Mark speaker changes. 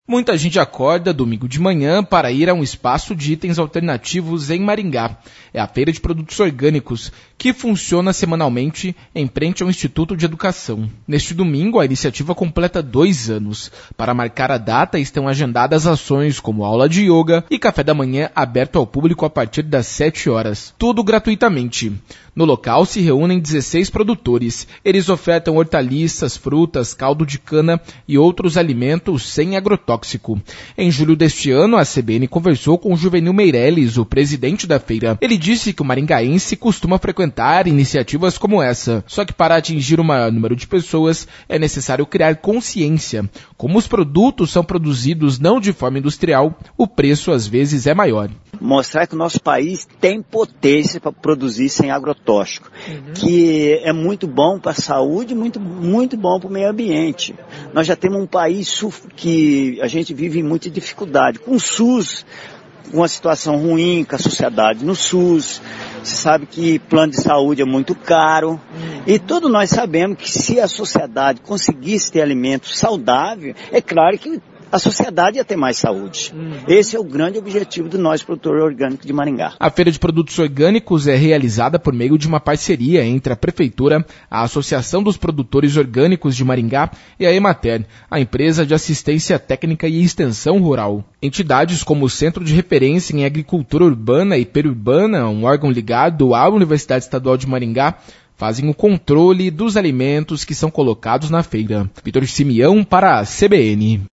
Speaker 1: Muita gente acorda domingo de manhã para ir a um espaço de itens alternativos em Maringá. É a Feira de Produtos Orgânicos, que funciona semanalmente em frente ao Instituto de Educação. Neste domingo, a iniciativa completa 2 anos. Para marcar a data, estão agendadas ações como aula de yoga e café da manhã aberto ao público a partir das 7 horas. Tudo gratuitamente. No local se reúnem 16 produtores. Eles ofertam hortaliças, frutas, caldo de cana e outros alimentos sem agrotóxico. Em julho deste ano, a CBN conversou com o Juvenil Meirelles, o presidente da feira. Ele disse que o maringaense costuma frequentar iniciativas como essa. Só que para atingir o maior número de pessoas, é necessário criar consciência. Como os produtos são produzidos não de forma industrial, o preço às vezes é maior.
Speaker 2: Mostrar que o nosso país tem potência para produzir sem agrotóxico, que é muito bom para a saúde, muito bom para o meio ambiente. Nós já temos um país que a gente vive em muita dificuldade, com o SUS, uma situação ruim com a sociedade no SUS. Você sabe que plano de saúde é muito caro. E todos nós sabemos que se a sociedade conseguisse ter alimento saudável, é claro que a sociedade ia ter mais saúde. Esse é o grande objetivo do nosso produtor orgânico de Maringá.
Speaker 1: A Feira de Produtos Orgânicos é realizada por meio de uma parceria entre a Prefeitura, a Associação dos Produtores Orgânicos de Maringá e a Emater, a empresa de assistência técnica e extensão rural. Entidades como o Centro de Referência em Agricultura Urbana e Periurbana, um órgão ligado à Universidade Estadual de Maringá, fazem o controle dos alimentos que são colocados na feira. Vitor Simeão para a CBN.